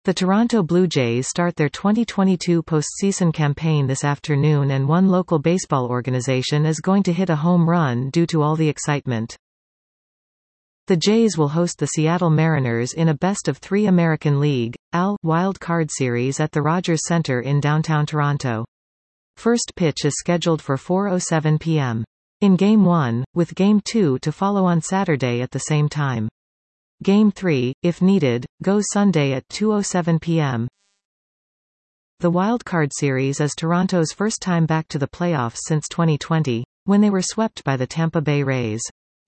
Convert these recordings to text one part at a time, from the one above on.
The Toronto Blue Jays start their 2022 postseason campaign this afternoon, and one local baseball organization is going to hit a home run due to all the excitement. The Jays will host the Seattle Mariners in a best-of-3 American League Wild Card Series at the Rogers Centre in downtown Toronto. First pitch is scheduled for 4:07 p.m. in Game 1, with Game 2 to follow on Saturday at the same time. Game 3, if needed, goes Sunday at 2:07 p.m. The Wild Card Series is Toronto's first time back to the playoffs since 2020, when they were swept by the Tampa Bay Rays.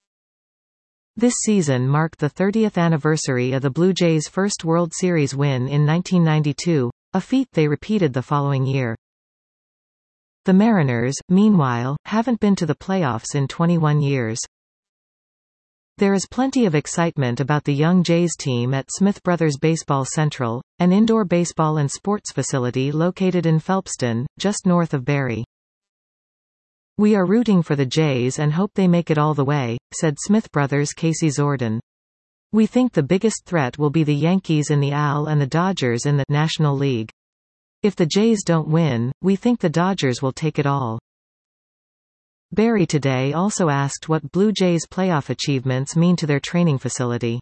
This season marked the 30th anniversary of the Blue Jays' first World Series win in 1992, a feat they repeated the following year. The Mariners, meanwhile, haven't been to the playoffs in 21 years. There is plenty of excitement about the young Jays team at Smith Brothers Baseball Central, an indoor baseball and sports facility located in Phelpston, just north of Barrie. "We are rooting for the Jays and hope they make it all the way," said Smith Brothers' Casey Zordon. "We think the biggest threat will be the Yankees in the AL and the Dodgers in the National League. If the Jays don't win, we think the Dodgers will take it all." Barrie Today also asked what Blue Jays' playoff achievements mean to their training facility.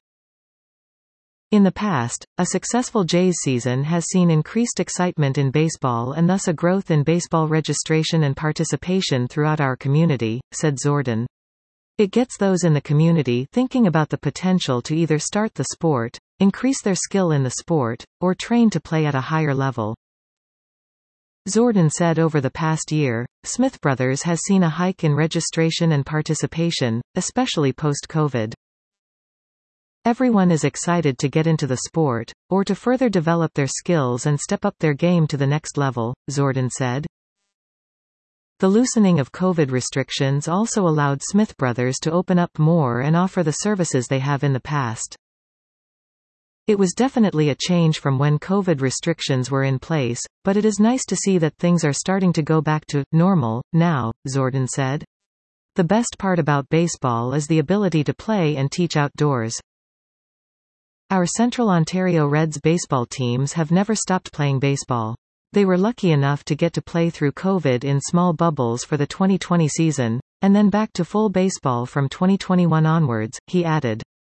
In the past, a successful Jays season has seen increased excitement in baseball and thus a growth in baseball registration and participation throughout our community, said Zordon. "It gets those in the community thinking about the potential to either start the sport, increase their skill in the sport, or train to play at a higher level." Zordon said over the past year, Smith Brothers has seen a hike in registration and participation, especially post-COVID. "Everyone is excited to get into the sport, or to further develop their skills and step up their game to the next level," Zordon said. The loosening of COVID restrictions also allowed Smith Brothers to open up more and offer the services they have in the past. "It was definitely a change from when COVID restrictions were in place, but it is nice to see that things are starting to go back to normal now," Zordon said. "The best part about baseball is the ability to play and teach outdoors. Our Central Ontario Reds baseball teams have never stopped playing baseball. They were lucky enough to get to play through COVID in small bubbles for the 2020 season, and then back to full baseball from 2021 onwards," he added.